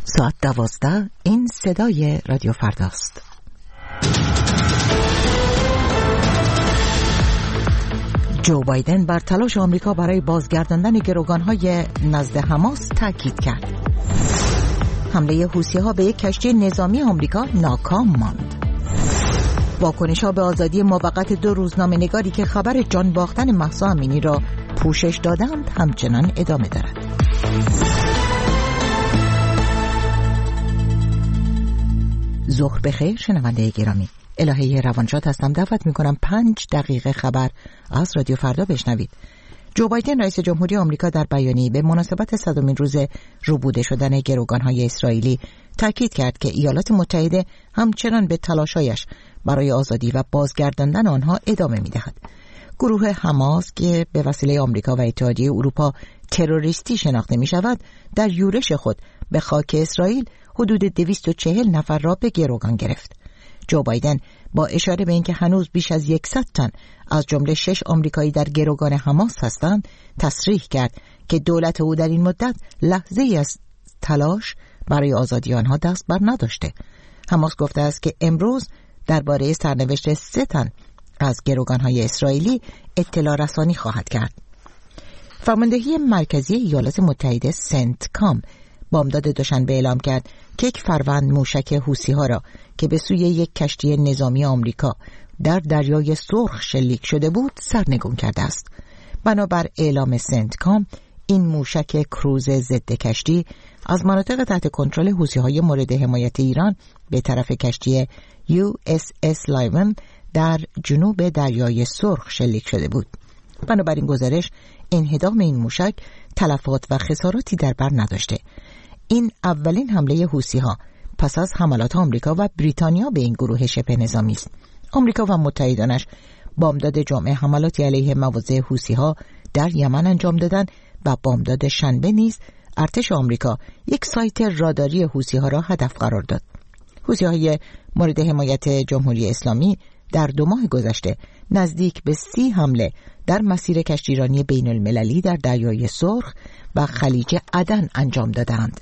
ساعت 12. این صدای رادیو فرداست. جو بایدن بر تلاش آمریکا برای بازگرداندن گروگان‌های نزد حماس تاکید کرد. حمله حوثی‌ها به یک کشتی نظامی آمریکا ناکام ماند. واکنش‌ها به آزادی موقت 2 روزنامه‌نگاری که خبر جان باختن مهسا امینی را پوشش دادند همچنان ادامه دارد. ظهر بخیر شنونده گرامی، الهه روانشاد هستم. دعوت میکنم 5 دقیقه خبر از رادیو فردا بشنوید. جو بایدن رئیس جمهوری آمریکا در بیانیه‌ای به مناسبت 100مین روز ربوده شدن گروگان‌های اسرائیلی تاکید کرد که ایالات متحده همچنان به تلاش‌هایش برای آزادی و بازگرداندن آنها ادامه می‌دهد. گروه حماس که به وسیله آمریکا و اتحادیه اروپا تروریستی شناخته می‌شود، در یورش خود به خاک اسرائیل حدود 240 نفر را به گروگان گرفت. جو بایدن با اشاره به اینکه هنوز بیش از 100 تن از جمله 6 آمریکایی در گروگان حماس هستند، تصریح کرد که دولت او در این مدت لحظه‌ای از تلاش برای آزادی آنها دست بر نداشته. حماس گفته است که امروز درباره سرنوشت 3 تن از گروگان‌های اسرائیلی اطلاع رسانی خواهد کرد. فرماندهی مرکزی ایالات متحده سنتکام بامداد دوشنبه اعلام کرد که یک فروند موشک حوثی‌ها را که به سوی یک کشتی نظامی آمریکا در دریای سرخ شلیک شده بود سرنگون کرده است. بنابر اعلام سنتکام، این موشک کروز ضد کشتی از مناطق تحت کنترل حوثی‌های مورد حمایت ایران به طرف کشتی USS لایون در جنوب دریای سرخ شلیک شده بود. بنابراین گزارش انهدام این موشک تلفات و خساراتی در بر نداشته. این اولین حمله حوثی‌ها پس از حملات آمریکا و بریتانیا به این گروه شبه نظامی است. آمریکا و متحدانش بامداد جمعه حملاتی علیه مواضع حوثی‌ها در یمن انجام دادند و بامداد شنبه نیز ارتش آمریکا یک سایت راداری حوثی‌ها را هدف قرار داد. حوثی‌های مورد حمایت جمهوری اسلامی در 2 ماه گذشته نزدیک به 30 حمله در مسیر کشتیرانی بین المللی در دریای سرخ و خلیج عدن انجام دادند.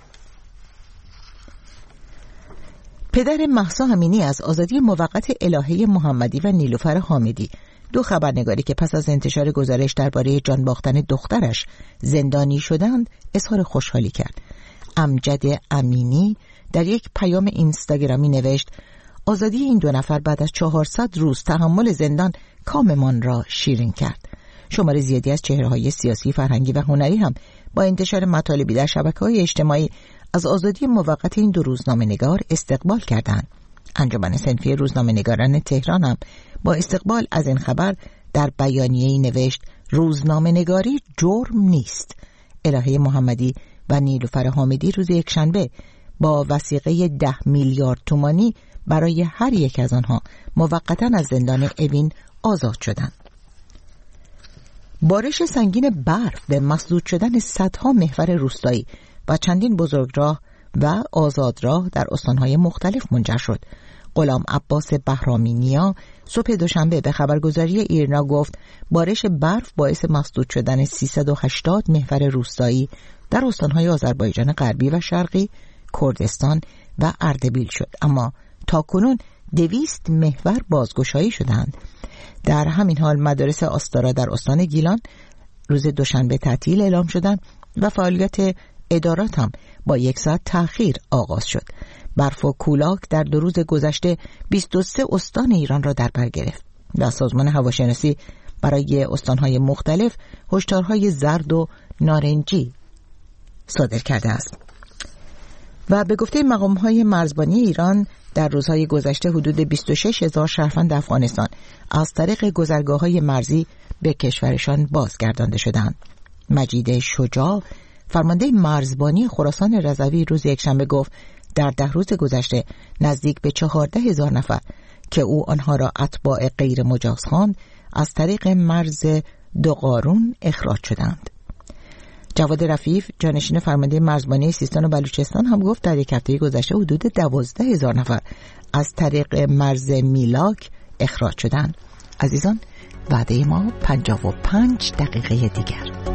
پدر مهسا امینی از آزادی موقت الهه محمدی و نیلوفر حامدی، 2 خبرنگاری که پس از انتشار گزارش درباره جان باختن دخترش زندانی شدند، اظهار خوشحالی کرد. امجد امینی در یک پیام اینستاگرامی نوشت: آزادی این 2 نفر بعد از 400 روز تحمل زندان کاممان را شیرین کرد. شمار زیادی از چهره‌های سیاسی، فرهنگی و هنری هم با انتشار مطالبی در شبکه‌های اجتماعی از آزادی موقت این 2 روزنامه‌نگار استقبال کردند. انجمن صنفی روزنامه‌نگاران تهران هم با استقبال از این خبر در بیانیه‌ای نوشت: روزنامه‌نگاری جرم نیست. الهه محمدی و نیلوفر حامدی روز یکشنبه با وثیقه 10 میلیارد تومانی برای هر یک از آنها موقتاً از زندان اوین آزاد شدند. بارش سنگین برف به مسدود شدن صدها محور روستایی و چندین بزرگراه و آزادراه در استانهای مختلف منجر شد. غلام عباس بهرامینیا صبح دوشنبه به خبرگزاری ایرنا گفت بارش برف باعث مسدود شدن 380 محور روستایی در استانهای آذربایجان غربی و شرقی، کردستان و اردبیل شد، اما تاکنون 200 محور بازگشایی شدند. در همین حال مدارس آستارا در استان گیلان روز دوشنبه تعطیل اعلام شدند و فعالیت ادارات هم با 1 ساعت تأخیر آغاز شد. برف و کولاک در 2 روز گذشته 23 استان ایران را در بر گرفت و سازمان هواشناسی برای استانهای مختلف هشدارهای زرد و نارنجی صادر کرده است. و به گفته مقام‌های مرزبانی ایران در روزهای گذشته حدود 26,000 شهروند افغانستان از طریق گذرگاه‌های مرزی به کشورشان بازگردانده شدند. مجید شجاع فرمانده مرزبانی خراسان رضوی روز یکشنبه گفت در 10 روز گذشته نزدیک به 14,000 نفر که او آنها را اتباع غیر مجاز خواند از طریق مرز دوقارون اخراج شدند. جواد رفیف جانشین فرمانده مرزبانی سیستان و بلوچستان هم گفت در 1 هفته گذشته حدود 12,000 نفر از طریق مرز میلاک اخراج شدند. عزیزان، وعده ما 55 دقیقه دیگر.